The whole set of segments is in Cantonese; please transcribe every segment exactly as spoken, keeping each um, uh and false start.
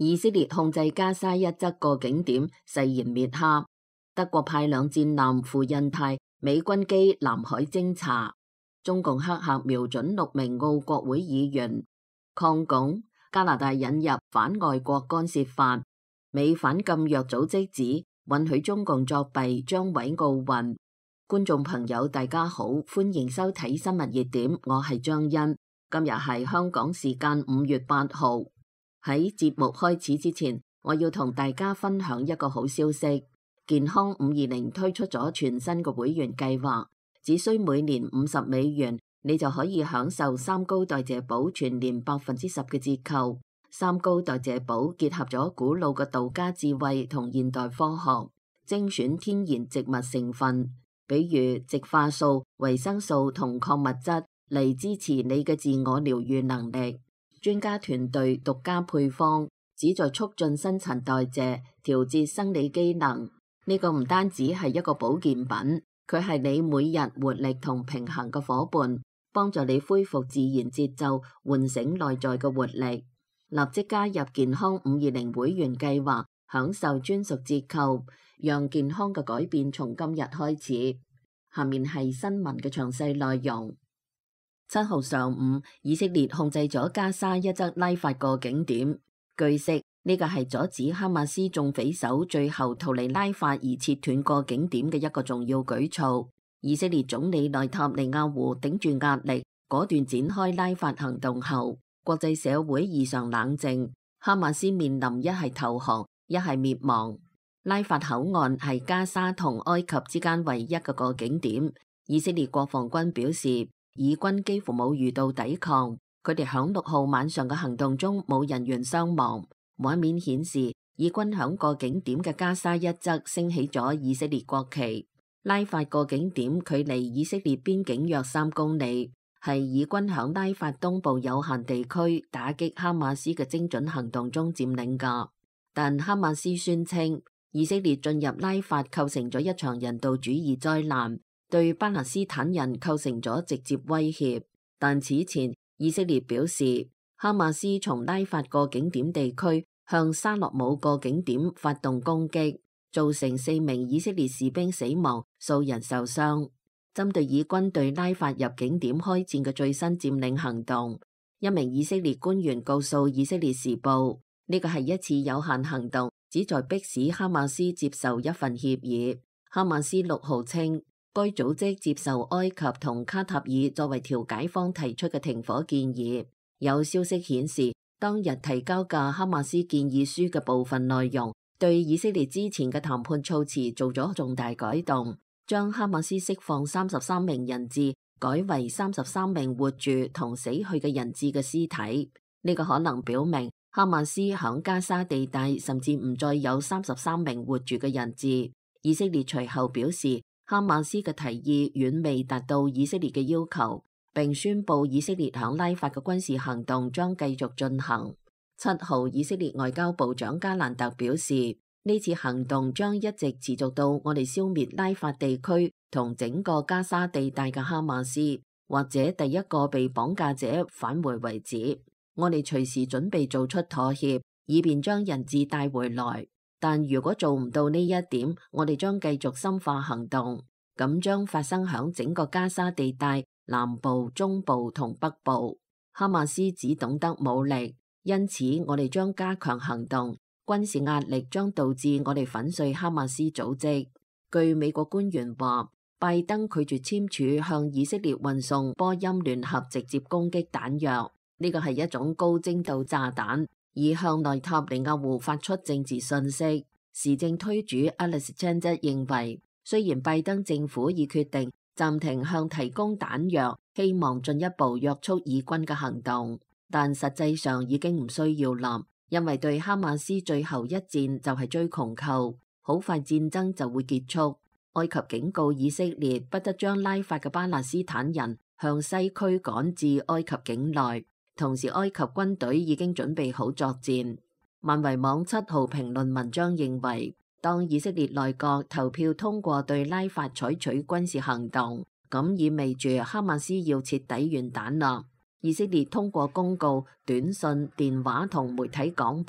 以色列控制加沙一側個景點，誓言滅哈。德國派兩戰艦赴印太，美軍機南海偵察。中共黑客瞄準六名澳國會議員。抗共。加拿大引入反外國干涉法。美反禁藥組織指允許中共作弊將毀奧運。觀眾朋友大家好，歡迎收睇新聞熱點，我係張欣。今日係香港時間五月八號。喺節目開始之前，我要同大家分享一個好消息。健康五二零推出咗全新嘅會員計劃，只需每年五十美元，你就可以享受三高代謝寶全年百分之十嘅折扣。三高代謝寶結合咗古老嘅道家智慧同現代科學，精選天然植物成分，比如植化素、維生素同礦物質嚟支持你嘅自我療癒能力。專家團隊獨家配方，旨在促進新陳代謝、調節生理機能。呢個唔單止係一個保健品，佢係你每日活力同平衡嘅夥伴，幫助你恢復自然節奏，喚醒內在嘅活力。立即加入健康五二零會員計劃，享受專屬折扣，讓健康嘅改變從今日開始。下面係新聞嘅詳細內容。七號上午，以色列控制咗加沙一側拉法個景點。據悉，呢個係阻止哈馬斯眾匪首最後逃離拉法而切斷個景點嘅一個重要舉措。以色列總理內塔尼亞胡頂住壓力，果斷展開拉法行動後，國際社會異常冷靜。哈馬斯面臨一係投降，一係滅亡。拉法口岸係加沙同埃及之間唯一嘅個景點。以色列國防軍表示，以軍幾乎冇遇到抵抗，佢哋響六號晚上嘅行動中冇人員傷亡。畫面顯示，以軍響個景點嘅加沙一側升起咗以色列國旗。拉法個景點距離以色列邊境約三公里，係以軍響拉法東部有限地區打擊哈馬斯嘅精準行動中佔領㗎。但哈馬斯宣稱，以色列進入拉法構成咗一場人道主義災難，對巴勒斯坦人構成咗直接威脅。但此前，以色列表示，哈馬斯從拉法個景點地區向沙洛姆個景點發動攻擊，造成四名以色列士兵死亡，數人受傷。針對以軍對拉法入境點開戰嘅最新佔領行動，一名以色列官員告訴以色列時報，呢個係一次有限行動，旨在迫使哈馬斯接受一份協議。哈馬斯六號稱，該組織接受埃及同卡塔爾作為調解方提出嘅停火建議。有消息顯示，當日提交嘅哈馬斯建議書嘅部分內容，對以色列之前嘅談判措辭做咗重大改動，將哈馬斯釋放三十三名人質改為三十三名活住同死去嘅人質嘅屍體。呢個可能表明哈馬斯響加沙地帶甚至唔再有三十三名活住嘅人質。以色列隨後表示，哈馬斯嘅提議遠未達到以色列嘅要求，並宣布以色列響拉法嘅軍事行動將繼續進行。七號，以色列外交部長加蘭特表示，呢次行動將一直持續到我哋消滅拉法地區同整個加沙地帶嘅哈馬斯，或者第一個被綁架者返回為止。我哋隨時準備做出妥協，以便將人質帶回來。但如果做唔到呢一點，我哋將繼續深化行動。咁將發生響整個加沙地帶南部、中部同北部。哈馬斯只懂得武力，因此我哋將加強行動。軍事壓力將導致我哋粉碎哈馬斯組織。據美國官員話，拜登拒絕簽署向以色列運送波音聯合直接攻擊彈藥，呢個係一種高精度炸彈，以向內塔尼亞胡發出政治信息。時政推主 Alex Chandler 認為，雖然拜登政府已決定暫停向提供彈藥，希望進一步約束以軍嘅行動，但實際上已經唔需要啦，因為對哈馬斯最後一戰就係追窮寇，好快戰爭就會結束。埃及警告以色列不得將拉法嘅巴勒斯坦人向西驅趕至埃及境內，同時埃及軍隊已經準備好作戰。萬維網七號評論文章認為，當以色列內閣投票通過對拉法採取軍事行動，咁意味住哈馬斯要徹底完蛋啦。以色列通過公告、短信、電話同媒體廣播，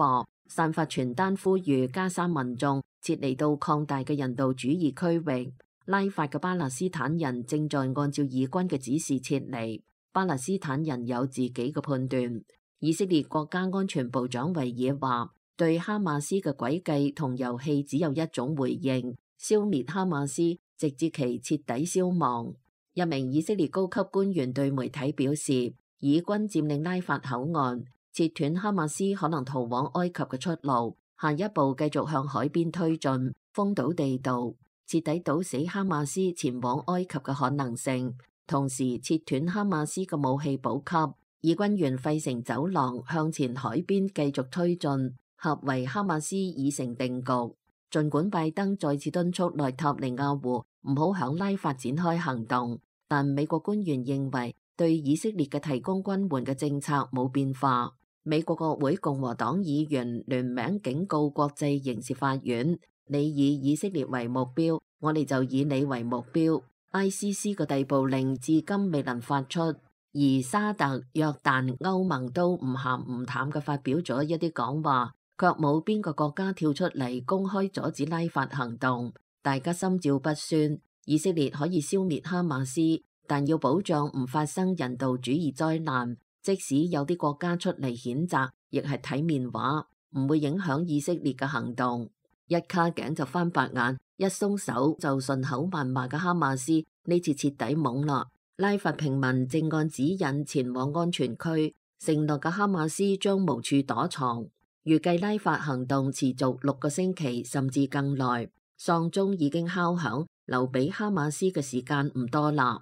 散發傳單呼籲加沙民眾撤離到擴大嘅人道主義區域。拉法嘅巴勒斯坦人正在按照以軍嘅指示撤離。巴勒斯坦人有自己嘅判斷。以色列國家安全部長維爾話，對哈馬斯嘅詭計同遊戲只有一種回應：消滅哈馬斯，直至其徹底消亡。一名以色列高級官員對媒體表示，以軍佔領拉法口岸，切斷哈馬斯可能逃往埃及嘅出路，下一步繼續向海邊推進，封堵地道，徹底堵死哈馬斯前往埃及嘅可能性，同時切斷哈馬斯嘅武器補給。以軍沿費城走廊向前海邊繼續推進，合圍哈馬斯已成定局。儘管拜登再次敦促內塔尼亞胡唔好響拉法展開行動，但美國官員認為對以色列嘅提供軍援嘅政策冇變化。美國國會共和黨議員聯名警告國際刑事法院：你以以色列為目標，我哋就以你為目標。I C C 嘅逮捕令至今未能發出，而沙特、約旦、歐盟都唔鹹唔淡嘅發表咗一啲講話，卻冇邊個國家跳出嚟公開阻止拉法行動。大家心照不宣，以色列可以消滅哈馬斯，但要保障唔發生人道主義災難。即使有啲國家出嚟譴責，亦係體面話，唔會影響以色列嘅行動。一卡頸就翻白眼，一鬆手就順口謾罵嘅哈馬斯，呢次徹底懵啦。拉法平民正按指引前往安全區，承諾嘅哈馬斯將無處躲藏。預計拉法行動持續六個星期甚至更耐。喪鐘已經敲響，留俾哈馬斯嘅時間唔多啦。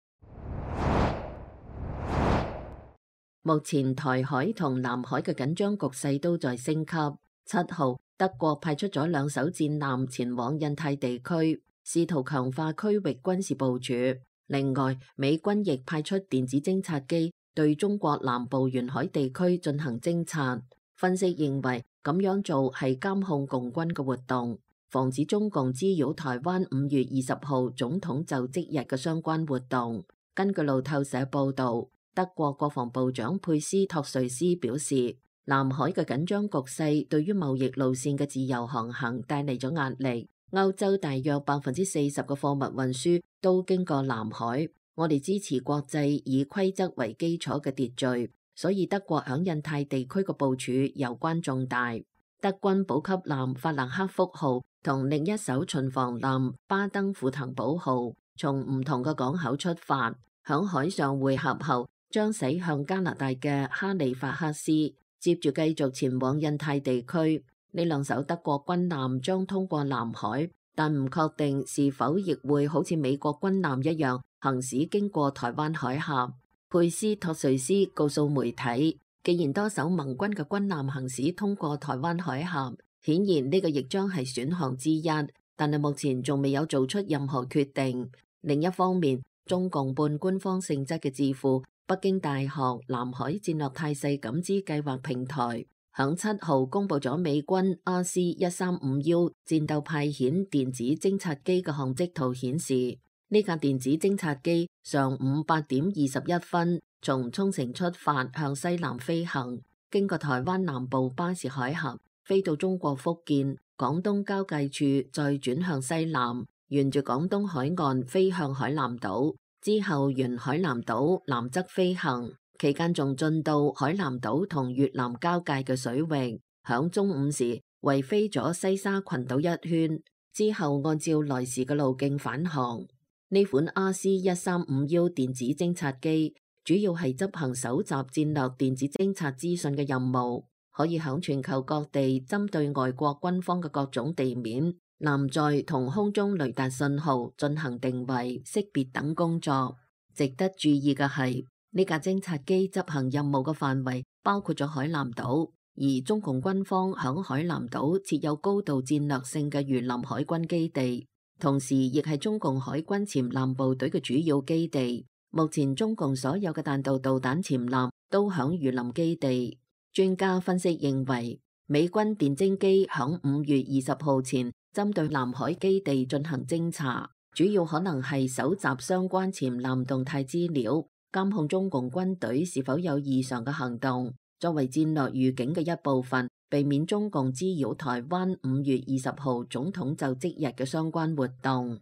目前台海同南海嘅緊張局勢都在升級。七號，德國派出咗兩艘戰艦前往印太地區，試圖強化區域軍事部署。另外，美軍亦派出電子偵察機對中國南部沿海地區進行偵察。分析認為，咁樣做係監控共軍嘅活動，防止中共滋擾台灣五月二十號總統就職日嘅相關活動。根據路透社報導，德國國防部長佩斯托瑞斯表示，南海嘅緊張局勢對於貿易路線嘅自由航行帶嚟咗壓力。歐洲大約百分之四十嘅貨物運輸都經過南海。我哋支持國際以規則為基礎嘅秩序，所以德國響印太地區嘅部署攸關重大。德軍補給艦法蘭克福號同另一艘巡防艦巴登符騰堡號從唔同嘅港口出發，響海上匯合後，將駛向加拿大嘅哈利法克斯，接住繼續前往印太地區。呢兩艘德國軍艦將通過南海，但唔確定是否亦會好似美國軍艦一樣行駛經過台灣海峽。佩斯托瑞斯告訴媒體，既然多艘盟軍嘅軍艦行駛通過台灣海峽，顯然呢個亦將係選項之一，但係目前仲未有做出任何決定。另一方面，中共半官方性質嘅智庫北京大學南海戰略態勢感知計劃平台響七號公布咗美軍 R C 一三五 U 戰鬥派遣電子偵察機嘅航跡圖，顯示呢架電子偵察機上午八點二十一分從沖繩出發，向西南飛行，經過台灣南部巴士海峽，飛到中國福建、廣東交界處，再轉向西南，沿住廣東海岸飛向海南島，之後沿海南島南側飛行，期間仲進到海南島同越南交界嘅水域，響中午時圍飛咗西沙群島一圈，之後按照來時嘅路徑返航。呢款 R C 一三五 U 電子偵察機主要係執行搜集戰略電子偵察資訊嘅任務，可以響全球各地針對外國軍方嘅各種地面、艦載同空中雷達信號進行定位、識別等工作。值得注意嘅係，呢架偵察機執行任務嘅範圍包括咗海南島，而中共軍方響海南島設有高度戰略性嘅榆林海軍基地，同時亦係中共海軍潛艦部隊嘅主要基地。目前中共所有嘅彈道導彈潛艦都響榆林基地。專家分析認為，美軍電偵機響五月二十號前針對南海基地進行偵查，主要可能係搜集相關潛艦動態資料，監控中共軍隊是否有異常嘅行動。作為戰略預警嘅一部分， 避免中共滋擾台灣五月二十號總統就職日嘅相關活動。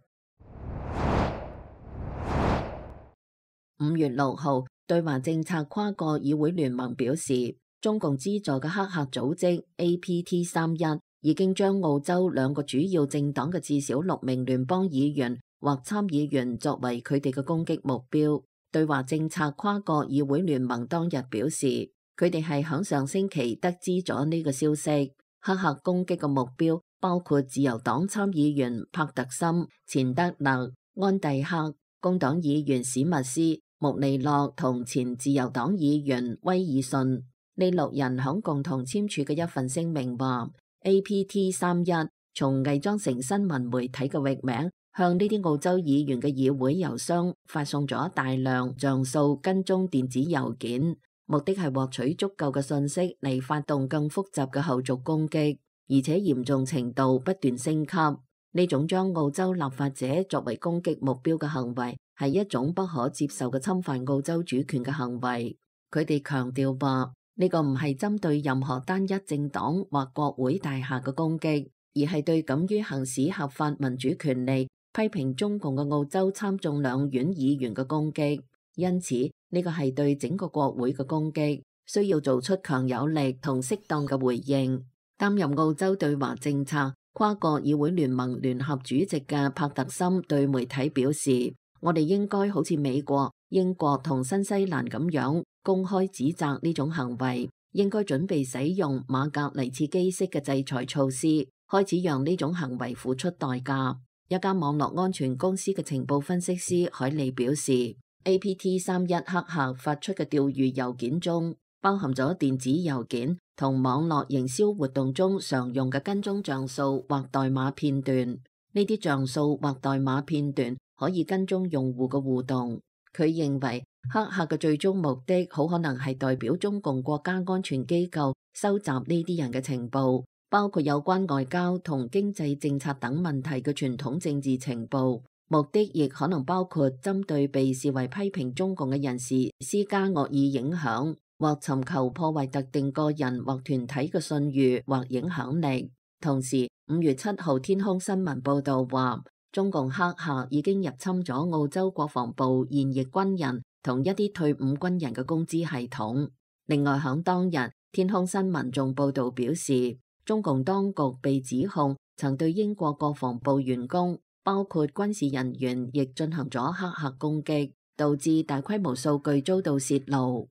五月六號，對華政策跨國議會聯盟表示，中共資助嘅黑客組織 A P T 三一已經將澳洲兩個主要政黨嘅至少六名聯邦議員或參議員作為佢哋嘅攻擊目標。對華政策跨國議會聯盟當日表示，佢哋係響上星期得知咗呢個消息。黑客攻擊嘅目標包括自由黨參議員帕特森、錢德勒、安蒂克、工黨議員史密斯、穆尼諾同前自由黨議員威爾遜。呢六人響共同簽署嘅一份聲明話 A P T 三一從偽裝成新聞媒體嘅域名，向呢啲澳洲議員嘅議會郵箱發送咗大量像素跟蹤電子郵件，目的係獲取足夠嘅信息嚟發動更複雜嘅後續攻擊，而且嚴重程度不斷升級。呢種將澳洲立法者作為攻擊目標嘅行為，係一種不可接受嘅侵犯澳洲主權嘅行為。佢哋強調話，呢個唔係針對任何單一政黨或國會大廈嘅攻擊，而係對敢於行使合法民主權利、批評中共嘅澳洲參眾兩院議員嘅攻擊。因此，呢個係對整個國會嘅攻擊，需要做出強有力同適當嘅回應。擔任澳洲對華政策跨國議會聯盟聯合主席嘅帕特森對媒體表示，我哋應該好似美國、英國同新西蘭咁樣公開指責呢種行為，應該準備使用馬格尼茨基式嘅制裁措施，開始讓呢種行為付出代價。一家網絡安全公司嘅情報分析師海利表示， A P T 三一黑客發出嘅釣魚郵件中包含咗電子郵件同網絡營銷活動中常用嘅跟蹤像素或代碼片段。呢啲像素或代碼片段可以跟蹤用戶嘅互動。佢認為黑客嘅最終目的好可能係代表中共國家安全機構收集呢啲人嘅情報，包括有關外交同經濟政策等問題嘅傳統政治情報。目的亦可能包括針對被視為批評中共嘅人士施加惡意影響，或尋求破壞特定個人或團體嘅信譽或影響力。同時，五月七號天空新聞報道話，中共黑客已經入侵咗澳洲國防部現役軍人同一啲退伍軍人嘅工資系統。另外，響當日，天空新聞仲報道表示，中共當局被指控曾對英國國防部員工，包括軍事人員，亦進行咗黑客攻擊，導致大規模數據遭到洩露。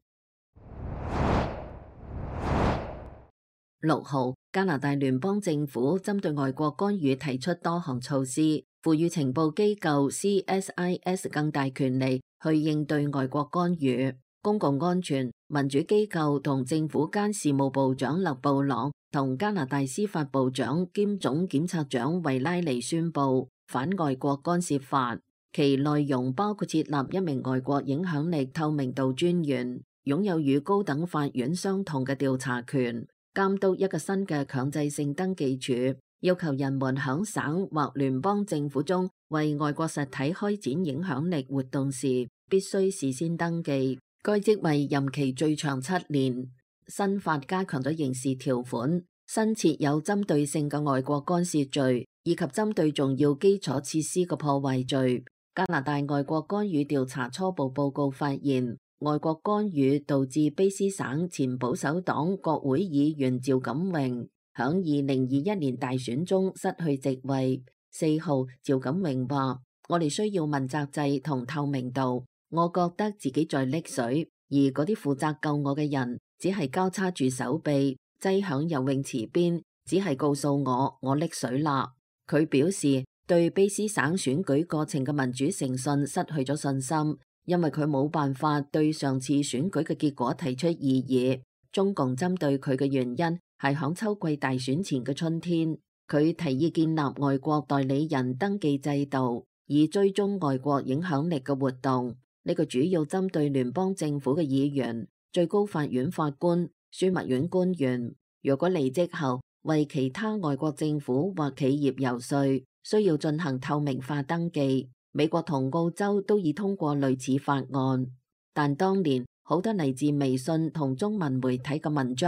六號，加拿大聯邦政府針對外國干預提出多項措施，賦予情報機構 C S I S 更大權力去應對外國干預。公共安全、民主機構同政府間事務部長勒布朗同加拿大司法部長兼總檢察長維拉尼宣布反外國干涉法，其內容包括設立一名外國影響力透明度專員，擁有與高等法院相同嘅調查權，監督一個新嘅強制性登記處，要求人們響省或聯邦政府中為外國實體開展影響力活動時，必須事先登記。該職位任期最長七年。新法加強咗刑事條款，新設有針對性嘅外國干涉罪，以及針對重要基礎設施嘅破壞罪。加拿大外國干預調查初步報告發現，外國干預導致卑詩省前保守黨國會議員趙錦榮響二零二一年大選中失去席位。四號，趙錦榮話：我哋需要問責制同透明度。我覺得自己在溺水，而嗰啲負責救我嘅人只係交叉住手臂，擠響游泳池邊，只係告訴我我溺水啦。佢表示對卑詩省選舉過程嘅民主誠信失去咗信心，因為佢冇辦法對上次選舉嘅結果提出異議。中共針對佢嘅原因係響秋季大選前嘅春天，佢提議建立外國代理人登記制度，以追蹤外國影響力嘅活動。呢個主要針對聯邦政府嘅議員、最高法院法官、樞密院官員。如果離職後為其他外國政府或企業游說，需要進行透明化登記。美國同澳洲都已通過類似法案，但當年好多嚟自微信同中文媒體嘅文章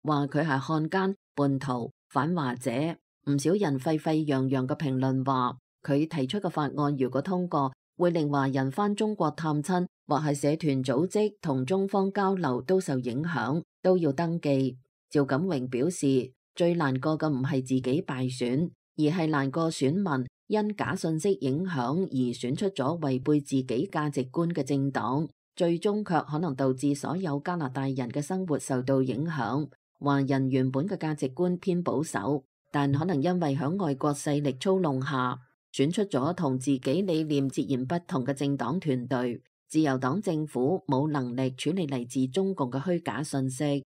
話佢係漢奸、叛徒、反華者。唔少人沸沸揚揚嘅評論話，佢提出嘅法案如果通過，會令華人返中國探親或係社團組織同中方交流都受影響，都要登記。趙錦榮表示，最難過嘅唔係自己敗選，而係難過選民因假信息影響而選出咗違背自己價值觀嘅政黨，最終卻可能導致所有加拿大人嘅生活受到影響。華人原本嘅價值觀偏保守，但可能因為響外國勢力操弄下，選出咗同自己理念截然不同嘅政黨團隊。自由黨政府冇能力處理嚟自中共嘅虛假信息。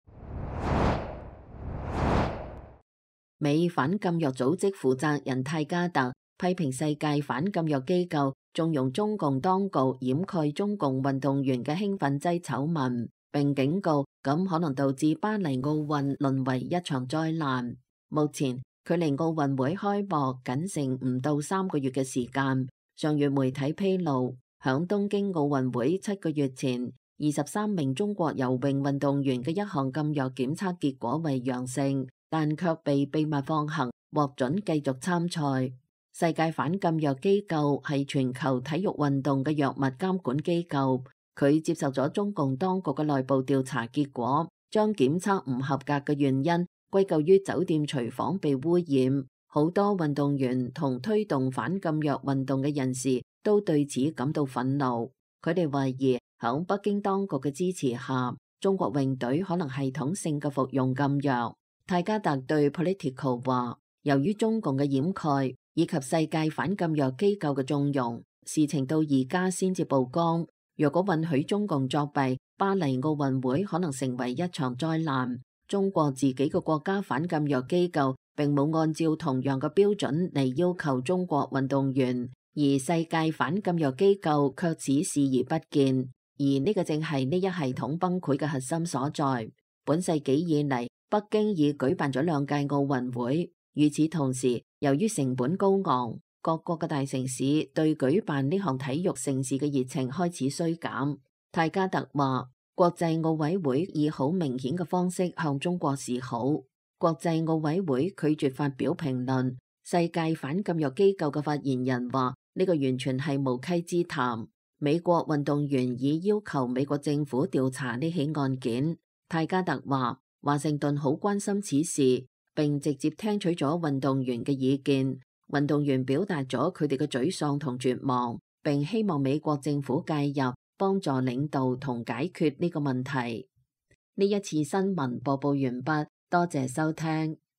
美反禁藥組織負責人泰加特批評世界反禁藥機構縱容中共當局掩蓋中共運動員嘅興奮劑醜聞，並警告咁可能導致巴黎奧運淪為一場災難。目前距離奧運會開幕僅剩唔到三個月嘅時間。上月媒體披露，響東京奧運會七個月前，二十三名中國游泳運動員嘅一項禁藥檢測結果為陽性，但卻被秘密放行，獲准繼續參賽。世界反禁藥機構係全球體育運動嘅藥物監管機構，佢接受咗中共當局嘅內部調查結果，將檢測唔合格嘅原因歸咎於酒店廚房被污染。好多運動員同推動反禁藥運動嘅人士都對此感到憤怒，佢哋懷疑響北京當局嘅支持下，中國泳隊可能系統性嘅服用禁藥。泰加特對 Politico 話，由於中共嘅掩蓋以及世界反禁藥機構嘅縱容，事情到而家先至曝光。若果允許中共作弊，巴黎奧運會可能成為一場災難。中國自己嘅國家反禁藥機構並冇按照同樣嘅標準嚟要求中國運動員，而世界反禁藥機構卻只視而不見。而呢個正係呢一系統崩潰嘅核心所在。本世紀以嚟，北京已舉辦咗兩屆奧運會。與此同時，由於成本高昂，各國嘅大城市對舉辦呢項體育盛事嘅熱情開始衰減。泰加特話，國際奧委會以好明顯嘅方式向中國示好。國際奧委會拒絕發表評論。世界反禁藥機構嘅發言人話，呢個完全係無稽之談。美國運動員已要求美國政府調查呢起案件。泰加特話，華盛頓好關心此事，並直接聽取咗運動員嘅意見。運動員表達咗佢哋嘅沮喪同絕望，並希望美國政府介入，幫助領導同解決呢個問題。呢一次新聞播報完畢，多謝收聽。